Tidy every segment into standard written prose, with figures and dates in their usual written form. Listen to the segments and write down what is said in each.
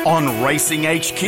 On Racing HQ,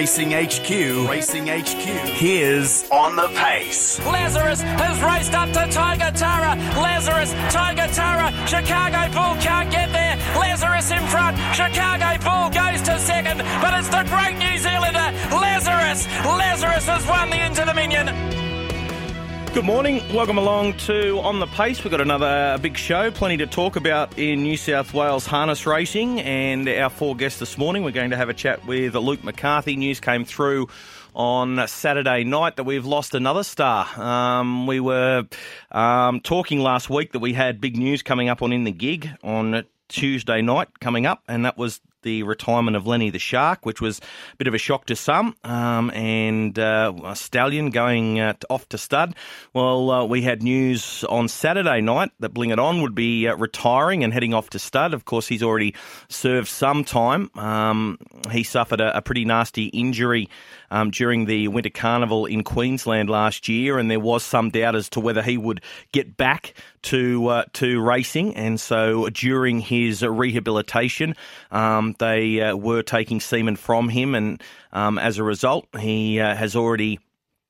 here's On the Pace. Lazarus has raced up to Tiger Tara. Lazarus, Tiger Tara, Chicago Bull can't get there. Lazarus in front, Chicago Bull goes to second, but it's the great New Zealander, Lazarus. Lazarus has won the Into Dominion. Good morning, welcome along to On the Pace. We've got another big show, plenty to talk about in New South Wales harness racing, and our four guests this morning, we're going to have a chat with Luke McCarthy. News came through on Saturday night that we've lost another star. We were talking last week that we had big news coming up on In the Gig on Tuesday night coming up, and that was the retirement of Lenny the Shark, which was a bit of a shock to some, and a stallion going off to stud. Well, we had news on Saturday night that Bling It On would be retiring and heading off to stud. Of course, he's already served some time. He suffered a pretty nasty injury during the Winter Carnival in Queensland last year, and there was some doubt as to whether he would get back to racing. And so during his rehabilitation, they were taking semen from him, and as a result, he has already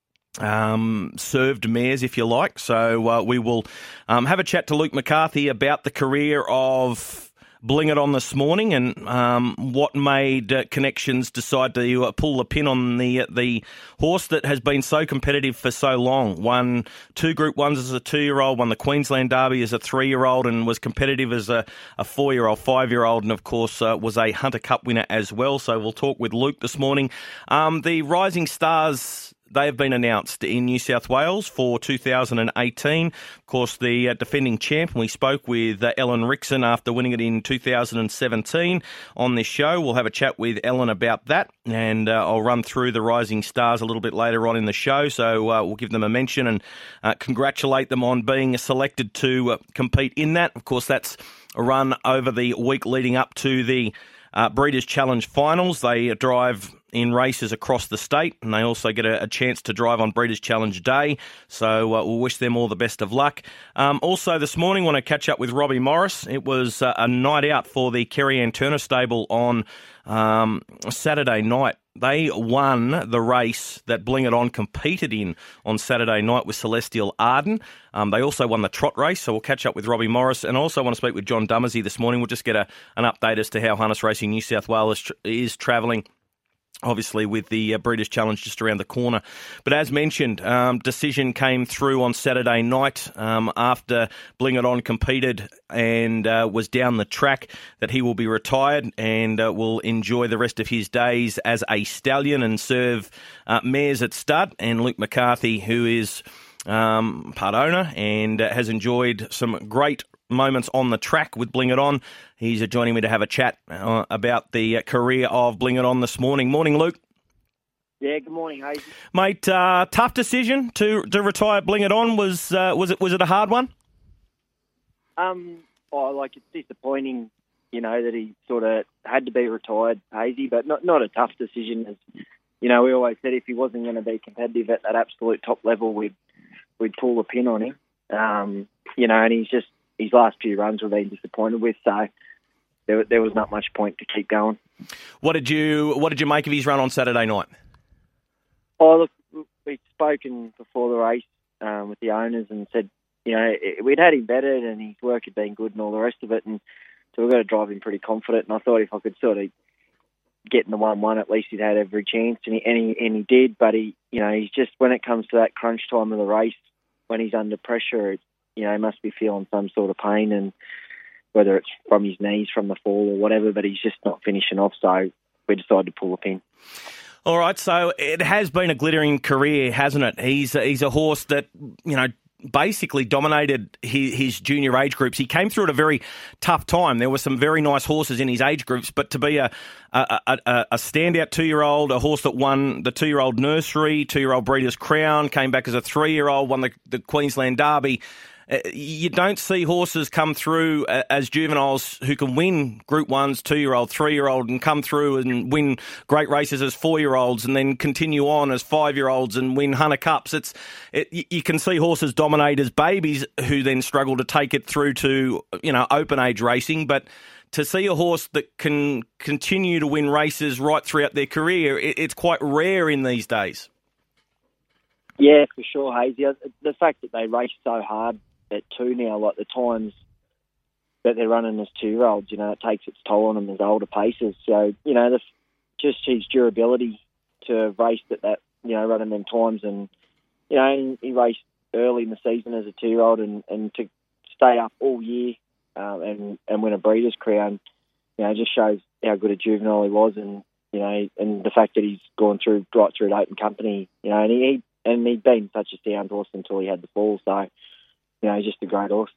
served mares, if you like. So we will have a chat to Luke McCarthy about the career of Bling It On this morning, and what made Connections decide to pull the pin on the horse that has been so competitive for so long. Won 2 Group 1s as a 2-year-old, won the Queensland Derby as a 3-year-old, and was competitive as a 4-year-old, 5-year-old, and of course was a Hunter Cup winner as well. So we'll talk with Luke this morning. The Rising Stars, they have been announced in New South Wales for 2018. Of course, the defending champ, we spoke with Ellen Rickson after winning it in 2017 on this show. We'll have a chat with Ellen about that, and I'll run through the Rising Stars a little bit later on in the show. So we'll give them a mention and congratulate them on being selected to compete in that. Of course, that's a run over the week leading up to the Breeders' Challenge finals. They drive in races across the state, and they also get a chance to drive on Breeders' Challenge Day. So we'll wish them all the best of luck. Also this morning, want to catch up with Robbie Morris. It was a night out for the Kerry Ann Turner stable on Saturday night. They won the race that Bling It On competed in on Saturday night with Celestial Arden. They also won the trot race, so we'll catch up with Robbie Morris. And I also want to speak with John Dummersey this morning. We'll just get an update as to how Harness Racing New South Wales is travelling, obviously with the Breeders' Challenge just around the corner. But as mentioned, decision came through on Saturday night after Bling It On competed and was down the track that he will be retired and will enjoy the rest of his days as a stallion and serve mares at stud. And Luke McCarthy, who is part owner and has enjoyed some great moments on the track with Bling It On, he's joining me to have a chat about the career of Bling It On this morning. Morning, Luke. Yeah, good morning, Hayes. Mate, tough decision to retire Bling It On. Was it a hard one? It's disappointing, that he sort of had to be retired, Hazy, but not a tough decision. As we always said, if he wasn't going to be competitive at that absolute top level, we'd pull the pin on him. And he's just, his last few runs we've been disappointed with, so there was not much point to keep going. What did you make of his run on Saturday night? Oh, look, we'd spoken before the race with the owners and said, we'd had him betted and his work had been good and all the rest of it, and so we've got to drive him pretty confident. And I thought if I could sort of get in the 1-1, at least he'd had every chance, and he did. But he's just, when it comes to that crunch time of the race, when he's under pressure, he must be feeling some sort of pain, and whether it's from his knees, from the fall or whatever, but he's just not finishing off, so we decided to pull the pin. All right, so it has been a glittering career, hasn't it? He's a horse that, basically dominated his junior age groups. He came through at a very tough time. There were some very nice horses in his age groups, but to be a standout 2-year-old, a horse that won the 2-year-old nursery, 2-year-old Breeders' Crown, came back as a 3-year-old, won the Queensland Derby. You don't see horses come through as juveniles who can win Group 1s, 2-year-old, 3-year-old, and come through and win great races as 4-year-olds and then continue on as 5-year-olds and win Hunter Cups. You can see horses dominate as babies who then struggle to take it through to, open age racing, but to see a horse that can continue to win races right throughout their career, it's quite rare in these days. Yeah, for sure, Hazy. The fact that they race so hard at 2 now, like the times that they're running as 2-year-olds, it takes its toll on them as older pacers. So, just his durability to have raced at that, running them times, and, and he raced early in the season as a 2-year-old and to stay up all year and win a Breeders' Crown, just shows how good a juvenile he was, and, and the fact that he's gone right through at Open Company, and he'd been such a sound horse until he had the fall. So, he's just a great horse.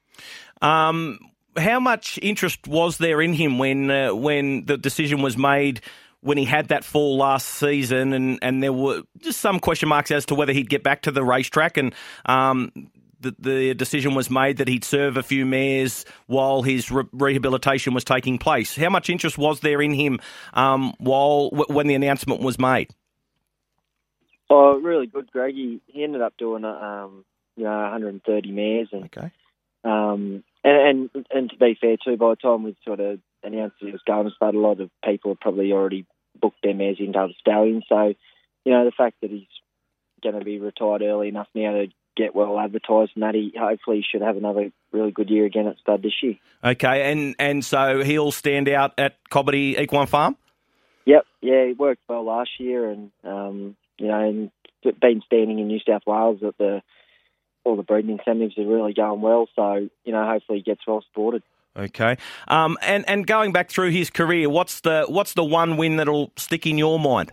How much interest was there in him when the decision was made when he had that fall last season, and there were just some question marks as to whether he'd get back to the racetrack, and the decision was made that he'd serve a few mares while his rehabilitation was taking place? How much interest was there in him when the announcement was made? Oh, really good, Greg. He ended up doing 130 mares, and okay. And to be fair too, by the time we sort of announced that he was going to start, a lot of people had probably already booked their mares into other stallions. So, the fact that he's going to be retired early enough now to get well advertised, and that he hopefully should have another really good year again at stud this year. Okay, and so he'll stand out at Cobbitty Equine Farm? Yep, yeah, he worked well last year, and and been standing in New South Wales at all the breeding incentives are really going well. So, hopefully he gets well supported. Okay. And going back through his career, what's the one win that'll stick in your mind?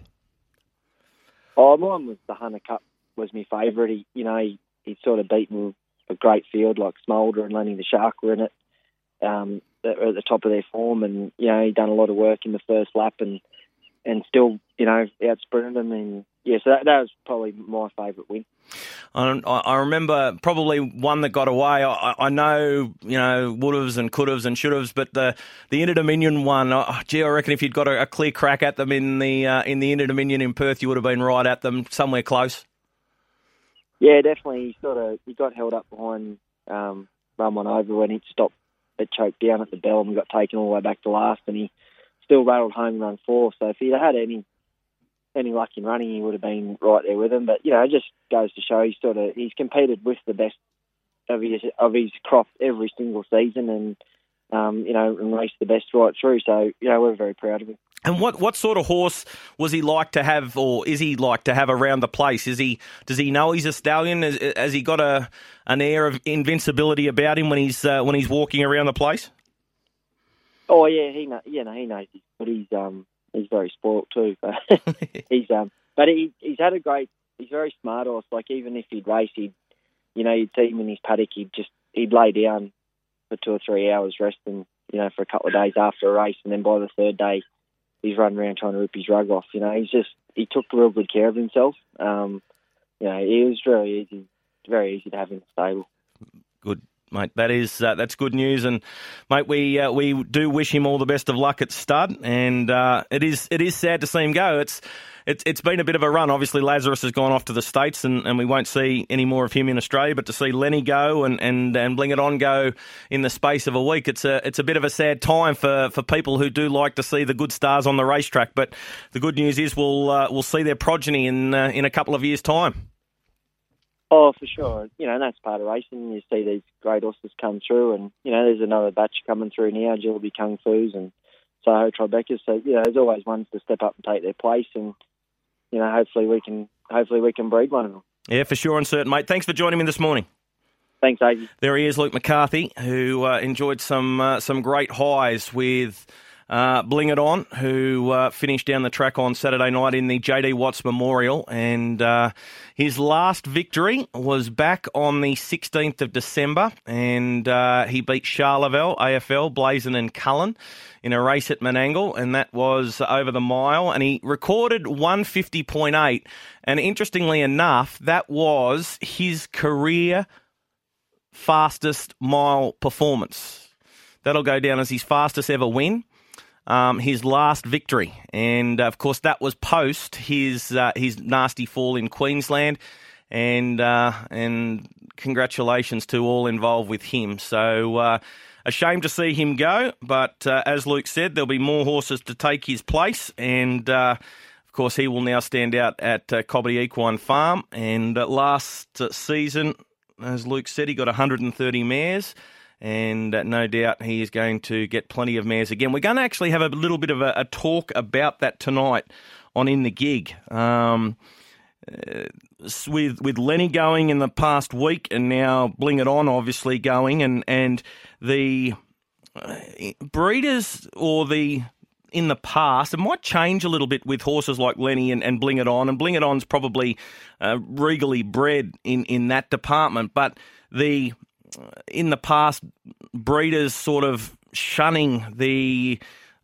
Oh, mine was the Hunter Cup. Was my favourite. He'd sort of beaten a great field like Smolder and Lenny the Shark were in it. That were at the top of their form, and he'd done a lot of work in the first lap and still out-sprinted them, and so that was probably my favourite win. I remember probably one that got away. I know, would'ves and could'ves and should'ves, but the Inter-Dominion one, I reckon if you'd got a clear crack at them in the Inter-Dominion in Perth, you would have been right at them somewhere close. Yeah, definitely. He got held up behind Run One Over when he'd stopped. It choked down at the bell, and we got taken all the way back to last, and he still rattled home and run 4. So if he'd had any luck in running, he would have been right there with him. But it just goes to show he's competed with the best of his crop every single season, and and raced the best right through. So we're very proud of him. And what sort of horse was he like to have, or is he like to have around the place? Does he know he's a stallion? Has he got an air of invincibility about him when he's walking around the place? Oh yeah, he knows. But he's very spoilt too. He's had a great. He's very smart horse. Like even if he'd race, you'd see him in his paddock. He'd lay down for 2 or 3 hours resting, for a couple of days after a race, and then by the third day, he's running around trying to rip his rug off. He took real good care of himself. He was very easy to have in the stable. Good, mate. That's good news, and mate, we do wish him all the best of luck at stud, and it is sad to see him go. It's been a bit of a run. Obviously, Lazarus has gone off to the States, and we won't see any more of him in Australia. But to see Lenny go and Bling It On go in the space of a week, it's a bit of a sad time for people who do like to see the good stars on the racetrack. But the good news is we'll see their progeny in a couple of years' time. Oh, for sure. That's part of racing. You see these great horses come through, and there's another batch coming through now. Gilby Kung Fu's and Soho Tribeca. So there's always ones to step up and take their place, and hopefully we can breed one of them. Yeah, for sure and certain, mate. Thanks for joining me this morning. Thanks, Aggie. There he is, Luke McCarthy, who enjoyed some great highs with Bling It On, who finished down the track on Saturday night in the J.D. Watts Memorial, and his last victory was back on the 16th of December, and he beat Charleville, AFL, Blazon and Cullen in a race at Menangle, and that was over the mile, and he recorded 150.8, and interestingly enough, that was his career fastest mile performance. That'll go down as his fastest ever win. His last victory, and of course that was post his nasty fall in Queensland, and congratulations to all involved with him. So a shame to see him go, but as Luke said, there'll be more horses to take his place, and of course he will now stand out at Cobbitty Equine Farm. And last season, as Luke said, he got 130 mares, and no doubt he is going to get plenty of mares again. We're going to actually have a little bit of a talk about that tonight on In the Gig. With Lenny going in the past week, and now Bling It On obviously going, and the breeders in the past, it might change a little bit with horses like Lenny and Bling It On, and Bling It On's probably regally bred in that department, but in the past, breeders sort of shunning the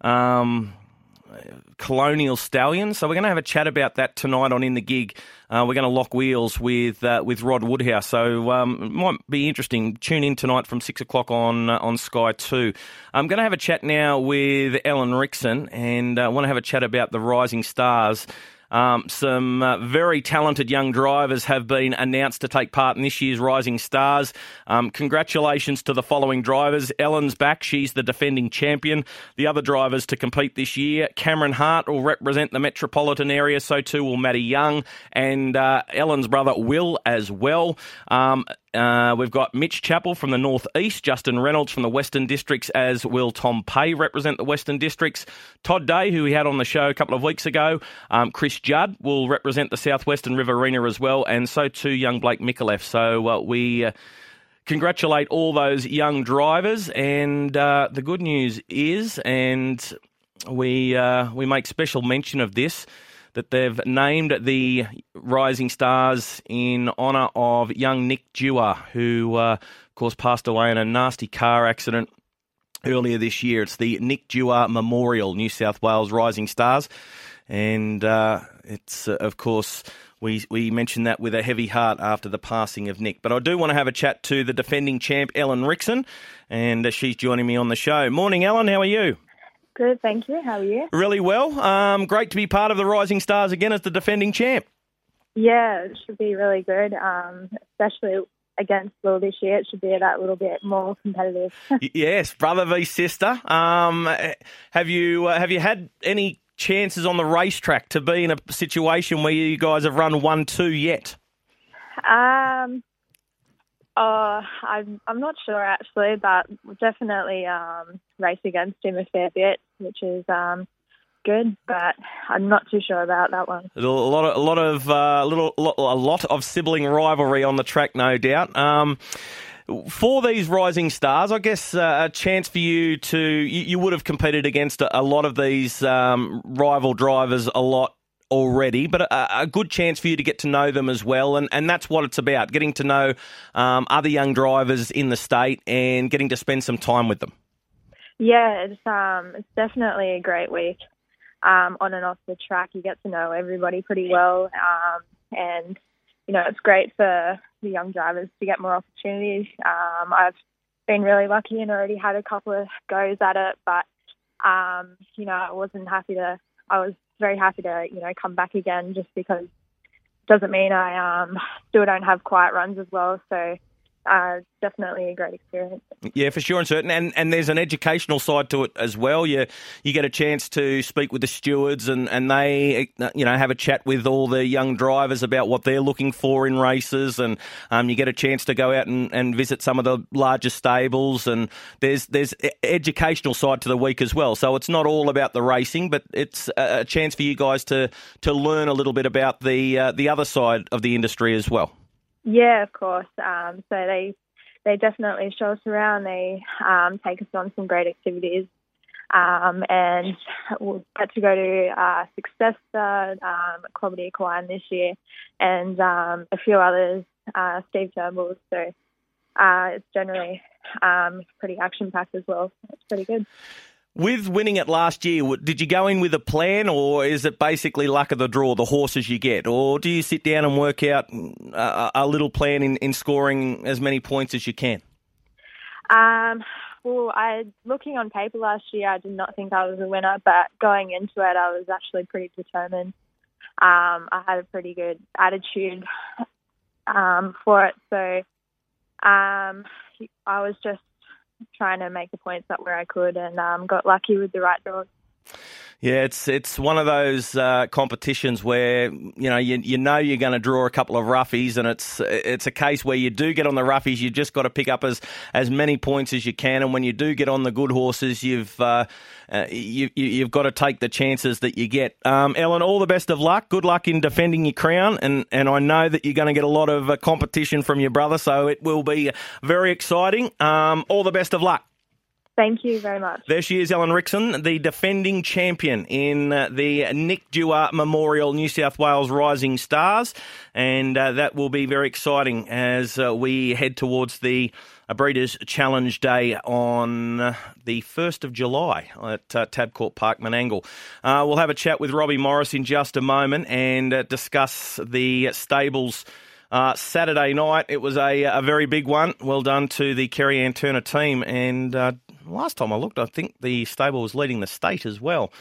colonial stallions. So we're going to have a chat about that tonight on In the Gig. We're going to lock wheels with Rod Woodhouse. So it might be interesting. Tune in tonight from 6 o'clock on Sky 2. I'm going to have a chat now with Ellen Rickson, and I want to have a chat about the Rising Stars. Some very talented young drivers have been announced to take part in this year's Rising Stars. Congratulations to the following drivers. Ellen's back. She's the defending champion. The other drivers to compete this year, Cameron Hart will represent the metropolitan area. So too will Matty Young, and Ellen's brother Will as well. We've got Mitch Chappell from the North East, Justin Reynolds from the Western Districts, as will Tom Pay represent the Western Districts. Todd Day, who we had on the show a couple of weeks ago, Chris Judd will represent the Southwestern Riverina as well, and so too young Blake Micallef. So we congratulate all those young drivers, and the good news is, and we make special mention of this, that they've named the Rising Stars in honour of young Nick Dewar, who, of course, passed away in a nasty car accident earlier this year. It's the Nick Dewar Memorial, New South Wales Rising Stars. And it's, of course, we mentioned that with a heavy heart after the passing of Nick. But I do want to have a chat to the defending champ, Ellen Rickson, and she's joining me on the show. Morning, Ellen. How are you? Good, thank you. How are you? Really well. Great to be part of the Rising Stars again as the defending champ. Yeah, it should be really good, especially against Will this year. It should be that little bit more competitive. Yes, brother v sister. Have you had any chances on the racetrack to be in a situation where you guys have run 1-2 yet? I'm not sure actually, but we'll definitely race against him a fair bit, which is good. But I'm not too sure about that one. A lot of sibling rivalry on the track, no doubt. For these Rising Stars, I guess a chance for you to you would have competed against a lot of these rival drivers a lot already, but a good chance for you to get to know them as well, and that's what it's about, getting to know other young drivers in the state and getting to spend some time with them. Yeah, it's definitely a great week on and off the track. You get to know everybody pretty well, and it's great for the young drivers to get more opportunities. I've been really lucky and already had a couple of goes at it, but I was very happy to, come back again, just because it doesn't mean I still don't have quiet runs as well. So definitely a great experience. Yeah, for sure and certain. And there's an educational side to it as well. You get a chance to speak with the stewards and they, have a chat with all the young drivers about what they're looking for in races. And you get a chance to go out and visit some of the larger stables. And there's educational side to the week as well. So it's not all about the racing, but it's a chance for you guys to learn a little bit about the other side of the industry as well. Yeah, of course. So they definitely show us around. They take us on some great activities, and we'll get to go to Success Cobbitty Equine this year, and a few others, Steve Turnbull's. So it's generally pretty action-packed as well. It's pretty good. With winning it last year, did you go in with a plan, or is it basically luck of the draw, the horses you get? Or do you sit down and work out a little plan in scoring as many points as you can? Well, looking on paper last year, I did not think I was a winner, but going into it, I was actually pretty determined. I had a pretty good attitude for it, so I was just trying to make the points up where I could, and got lucky with the right dogs. Yeah, it's one of those competitions where you know you're going to draw a couple of roughies, and it's a case where you do get on the roughies. You just got to pick up as many points as you can, and when you do get on the good horses, you've got to take the chances that you get. Ellen, all the best of luck. Good luck in defending your crown, and I know that you're going to get a lot of competition from your brother, so it will be very exciting. All the best of luck. Thank you very much. There she is, Ellen Rickson, the defending champion in the Nick Dewar Memorial New South Wales Rising Stars. And that will be very exciting as we head towards the Breeders' Challenge Day on the 1st of July at Tabcorp Park, Menangle. We'll have a chat with Robbie Morris in just a moment and discuss the stables. Saturday night, it was a very big one. Well done to the Kerry-Ann Turner team. And last time I looked, I think the stable was leading the state as well.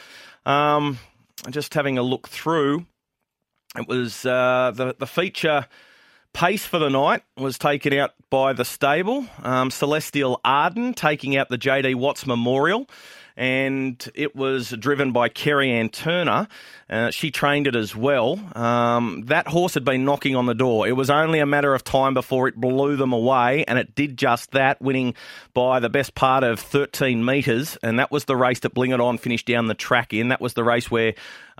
Just having a look through, it was the feature pace for the night was taken out by the stable. Celestial Arden taking out the J.D. Watts Memorial. And it was driven by Kerry-Ann Turner. She trained it as well. That horse had been knocking on the door. It was only a matter of time before it blew them away, and it did just that, winning by the best part of 13 metres, and that was the race that Bling It On finished down the track in. That was the race where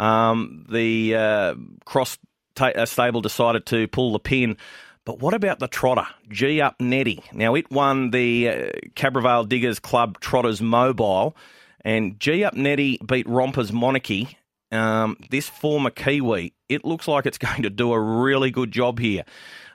the Cross stable decided to pull the pin. But what about the trotter, G Up Nettie? Now, it won the Cabravale Diggers Club Trotters Mobile, and G Up Nettie beat Rompers Monarchy. This former Kiwi, it looks like it's going to do a really good job here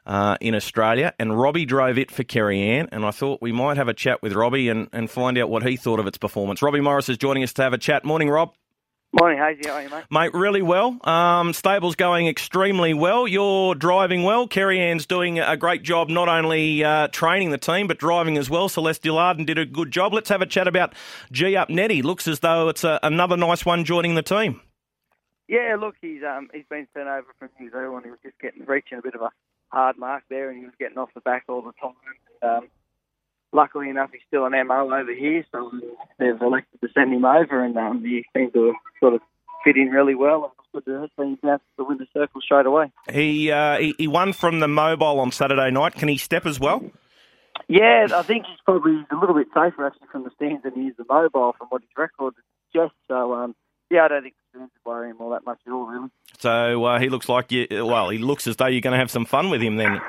in Australia. And Robbie drove it for Kerry-Ann, and I thought we might have a chat with Robbie and find out what he thought of its performance. Robbie Morris is joining us to have a chat. Morning, Rob. Morning, Hazy. How are you, mate? Mate, really well. Stable's going extremely well. You're driving well. Kerry-Ann's doing a great job, not only training the team, but driving as well. Celestial Arden did a good job. Let's have a chat about G Up Nettie. Looks as though it's another nice one joining the team. Yeah, look, he's been sent over from New Zealand. He was just reaching a bit of a hard mark there, and he was getting off the back all the time. Luckily enough, he's still an MO over here, so they've elected to send him over, and he seems to sort of fit in really well. And good to he's now to win the circle straight away. He won from the mobile on Saturday night. Can he step as well? Yeah, I think he's probably a little bit safer actually from the stands than he is the mobile from what his record suggests. So yeah, I don't think the stands worry him all that much at all, really. So he looks like he looks as though you're going to have some fun with him then.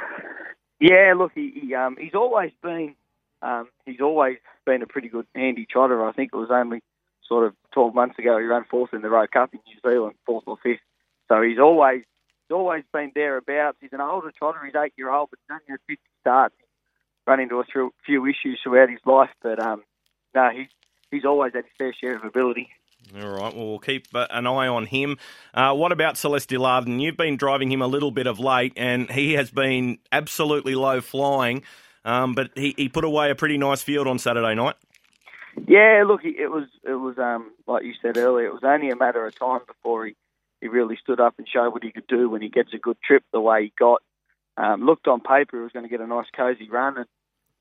Yeah, look, he's always been. He's always been a pretty good handy trotter. I think it was only sort of 12 months ago he ran fourth in the Rowe Cup in New Zealand, fourth or fifth. So he's always been thereabouts. He's an older trotter. He's 8-year-old, but he's only had 50 starts. He's run into a few issues throughout his life, but no, he's always had his fair share of ability. All right, well, we'll keep an eye on him. What about Celestial Arden? You've been driving him a little bit of late, and he has been absolutely low-flying. But he put away a pretty nice field on Saturday night. Yeah, look, it was like you said earlier, it was only a matter of time before he really stood up and showed what he could do when he gets a good trip the way he got. Looked on paper he was going to get a nice cosy run and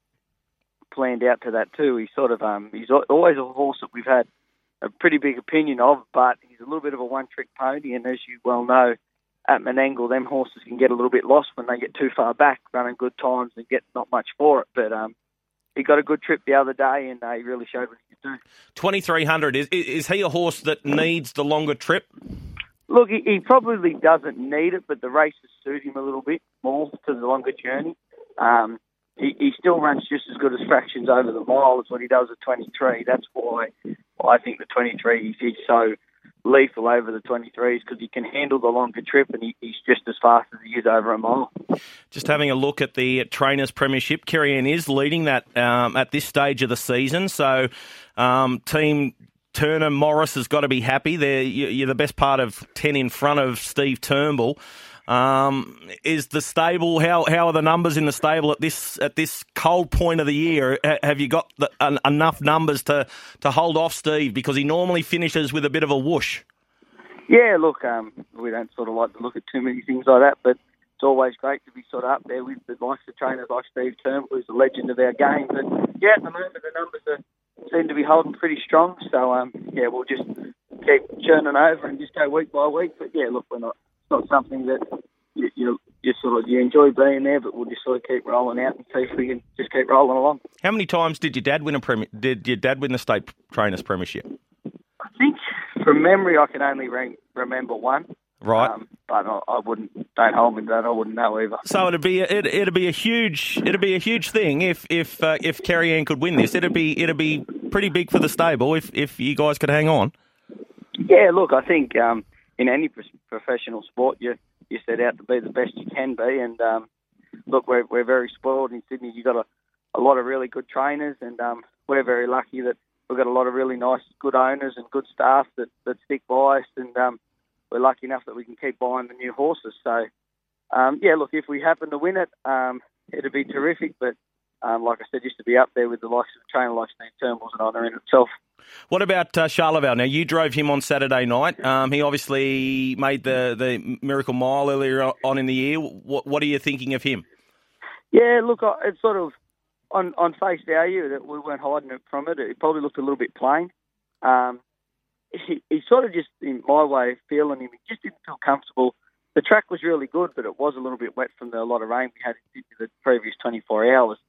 planned out to that too. He's sort of he's always a horse that we've had a pretty big opinion of, but he's a little bit of a one-trick pony, and as you well know, at Menangle, them horses can get a little bit lost when they get too far back, running good times and get not much for it. But he got a good trip the other day, and he really showed what he could do. 2,300, is he a horse that needs the longer trip? Look, he probably doesn't need it, but the races suit him a little bit more to the longer journey. He still runs just as good as fractions over the mile as what he does at 23. That's why I think the 23, he's so lethal over the 23s, because he can handle the longer trip, and he's just as fast as he is over a mile. Just having a look at the Trainers Premiership, Kerry-Ann is leading that at this stage of the season, so Team Turner Morris has got to be happy. You're the best part of 10 in front of Steve Turnbull. Is the stable, how are the numbers in the stable at this cold point of the year? Have you got enough numbers to hold off Steve, because he normally finishes with a bit of a whoosh? Yeah, look, we don't sort of like to look at too many things like that, but it's always great to be sort of up there with the likes of trainers like Steve Turnbull, who's a legend of our game. But yeah, at the moment the numbers seem to be holding pretty strong. So we'll just keep churning over and just go week by week. But yeah, look, it's not something that you enjoy being there, but we'll just sort of keep rolling out and see if we can just keep rolling along. How many times did your dad win the state trainers premiership? I think from memory I can only remember one. Right, but I wouldn't. Don't hold me to that. I wouldn't know either. So it'd be a huge thing if Kerry Ann could win this. It'd be pretty big for the stable if you guys could hang on. Yeah, look, I think in any professional sport you set out to be the best you can be, and look, we're very spoiled in Sydney. You've got a lot of really good trainers, and we're very lucky that we've got a lot of really nice, good owners and good staff that stick by us, and we're lucky enough that we can keep buying the new horses. So, look, if we happen to win it, it'd be terrific. But like I said, just to be up there with the likes of a trainer like Steve Turnbull's an honour in itself. What about Charleville? Now, you drove him on Saturday night. He obviously made the Miracle Mile earlier on in the year. What are you thinking of him? Yeah, look, it's sort of on face value that we weren't hiding it from it. It probably looked a little bit plain. He sort of just, in my way of feeling him, he just didn't feel comfortable. The track was really good, but it was a little bit wet from a lot of rain we had in Sydney the previous 24 hours.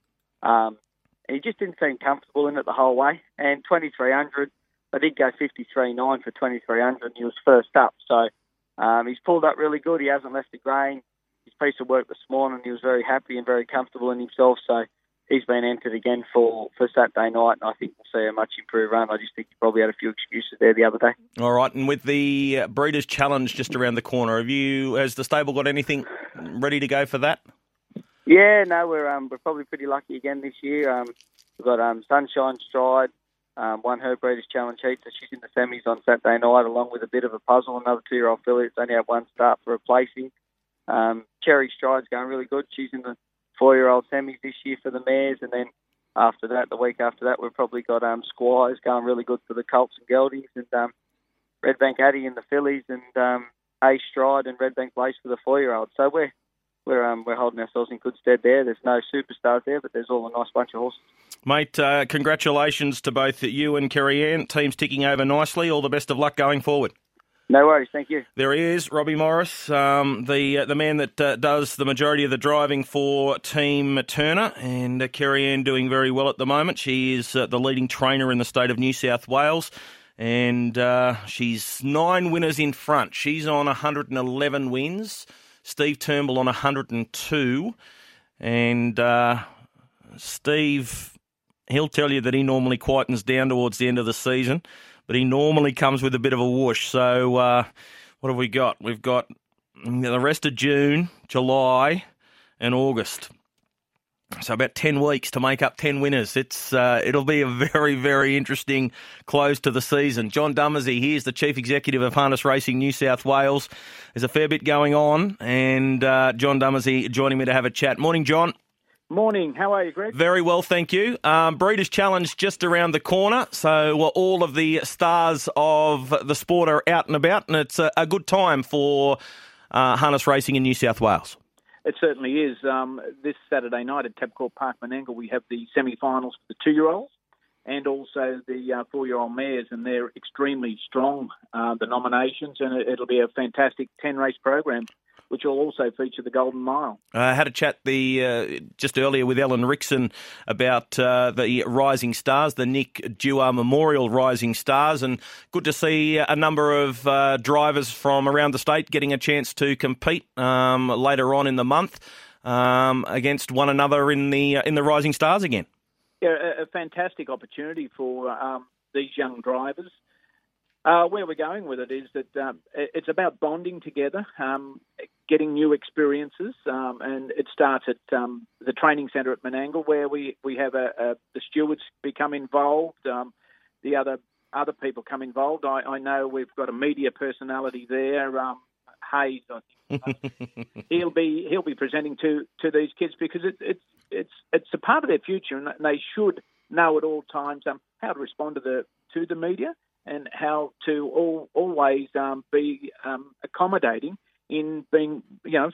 He just didn't seem comfortable in it the whole way. And 2300, I did go 53.9 for 2300, and he was first up. So he's pulled up really good. He hasn't left the grain. His piece of work this morning, he was very happy and very comfortable in himself. So he's been entered again for Saturday night, and I think we'll see a much improved run. I just think he probably had a few excuses there the other day. All right, and with the Breeders' Challenge just around the corner, has the stable got anything ready to go for that? Yeah, no, we're probably pretty lucky again this year. We've got Sunshine Stride, won her Breeders' Challenge heat, so she's in the semis on Saturday night, along with a bit of a puzzle. Another 2-year-old filly that's only had one start for replacing. Cherry Stride's going really good. She's in the 4-year-old semis this year for the mares, and then after that, the week after that, we've probably got Squires going really good for the Colts and Geldings, and Redbank Addy in the fillies, and A Stride and Redbank Blaze for the 4-year-old. So we're holding ourselves in good stead there. There's no superstars there, but there's all a nice bunch of horses. Mate, congratulations to both you and Kerry Ann. Team's ticking over nicely. All the best of luck going forward. No worries, thank you. There he is, Robbie Morris, the man that does the majority of the driving for Team Turner, and Kerry Ann doing very well at the moment. She is the leading trainer in the state of New South Wales, and she's 9 winners in front. She's on 111 wins, Steve Turnbull on 102, and Steve, he'll tell you that he normally quietens down towards the end of the season, but he normally comes with a bit of a whoosh. So what have we got? We've got the rest of June, July and August. So about 10 weeks to make up 10 winners. It'll be a very, very interesting close to the season. John Dummersey, here's the Chief Executive of Harness Racing New South Wales. There's a fair bit going on, and John Dummersey joining me to have a chat. Morning, John. Morning. How are you, Greg? Very well, thank you. Breeders' Challenge just around the corner, so all of the stars of the sport are out and about, and it's a good time for harness racing in New South Wales. It certainly is. This Saturday night at Tabcorp Park, Menangle, we have the semi-finals for the 2-year-olds and also the 4-year-old mares, and they're extremely strong, the nominations, and it'll be a fantastic 10-race program, which will also feature the Golden Mile. I had a chat just earlier with Ellen Rickson about the Rising Stars, the Nick Dewar Memorial Rising Stars, and good to see a number of drivers from around the state getting a chance to compete later on in the month against one another in the Rising Stars again. Yeah, a fantastic opportunity for these young drivers. Where we're going with it is that it's about bonding together, getting new experiences, and it starts at the training centre at Menangle, where we have the stewards become involved, the other people come involved. I know we've got a media personality there, Hayes. I think he'll be presenting to these kids because it's a part of their future, and they should know at all times how to respond to the media, and how to always be accommodating in being,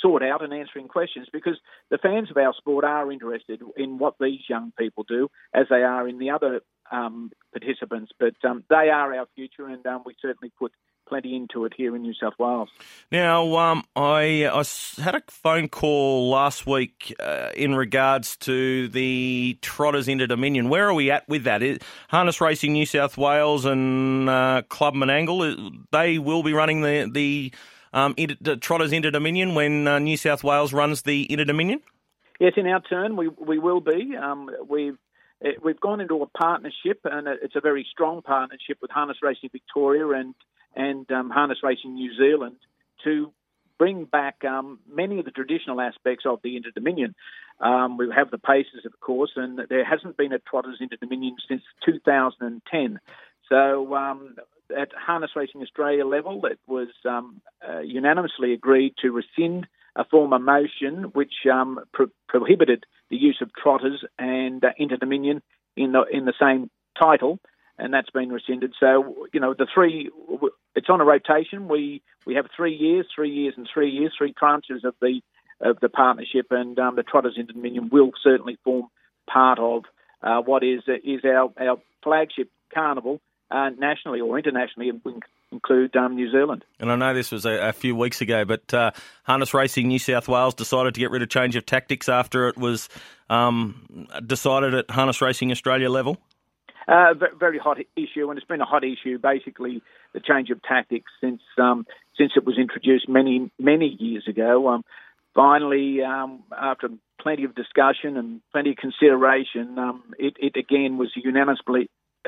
sought out and answering questions, because the fans of our sport are interested in what these young people do, as they are in the other participants. But they are our future, and we certainly put plenty into it here in New South Wales. Now, I had a phone call last week in regards to the Trotters into Dominion. Where are we at with that? Harness Racing New South Wales and Clubman Angle, they will be running the Trotters into Dominion when New South Wales runs the Inter Dominion? Yes, in our turn, we will be. We've gone into a partnership, and it's a very strong partnership with Harness Racing Victoria and Harness Racing New Zealand to bring back many of the traditional aspects of the Inter Dominion. We have the paces, of course, and there hasn't been a Trotters Inter Dominion since 2010. So at Harness Racing Australia level, it was unanimously agreed to rescind a former motion which prohibited the use of Trotters and Inter Dominion in the same title, and that's been rescinded. So, the three, it's on a rotation. We have 3 years, 3 years and 3 years, three tranches of the partnership, and the Trotters Inter Dominion will certainly form part of what is our flagship carnival nationally or internationally, and we include New Zealand. And I know this was a few weeks ago, but Harness Racing New South Wales decided to get rid of change of tactics after it was decided at Harness Racing Australia level. Very hot issue, and it's been a hot issue, basically, the change of tactics since it was introduced many years ago. Finally, after plenty of discussion and plenty of consideration, it again was unanimously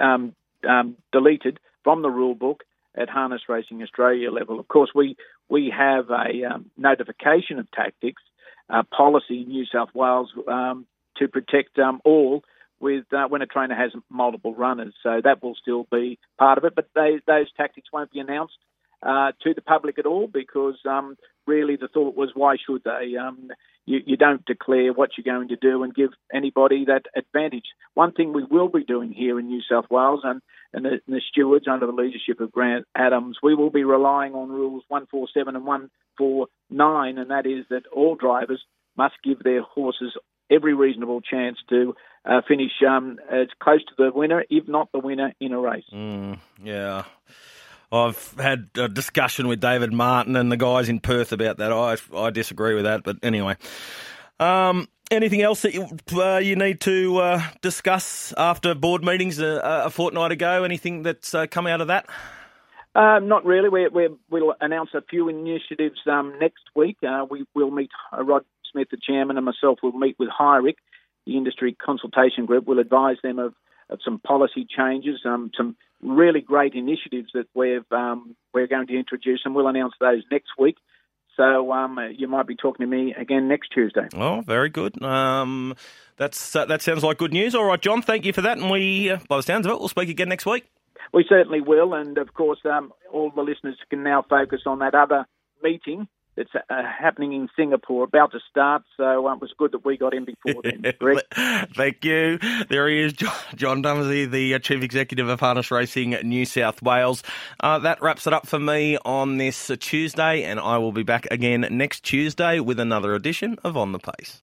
deleted from the rule book at Harness Racing Australia level. Of course, we have a notification of tactics policy in New South Wales to protect all with when a trainer has multiple runners. So that will still be part of it, but those tactics won't be announced to the public at all, because really the thought was, why should they? You don't declare what you're going to do and give anybody that advantage. One thing we will be doing here in New South Wales and the stewards under the leadership of Grant Adams, we will be relying on rules 147 and 149, and that is that all drivers must give their horses every reasonable chance to finish as close to the winner, if not the winner, in a race. Yeah. I've had a discussion with David Martin and the guys in Perth about that. I disagree with that, but anyway. Anything else that you need to discuss after board meetings a fortnight ago? Anything that's come out of that? Not really. We'll announce a few initiatives next week. We'll meet Rod Smith, the chairman, and myself will meet with HIRIC, the industry consultation group. We'll advise them of some policy changes, some really great initiatives that we're going to introduce, and we'll announce those next week. So you might be talking to me again next Tuesday. Oh, very good. That sounds like good news. All right, John, thank you for that. And we, by the sounds of it, we'll speak again next week. We certainly will. And, of course, all the listeners can now focus on that other meeting that's happening in Singapore, about to start. So it was good that we got in before then. Greg? Thank you. There he is, John Dummersey, the Chief Executive of Harness Racing New South Wales. That wraps it up for me on this Tuesday, and I will be back again next Tuesday with another edition of On the Pace.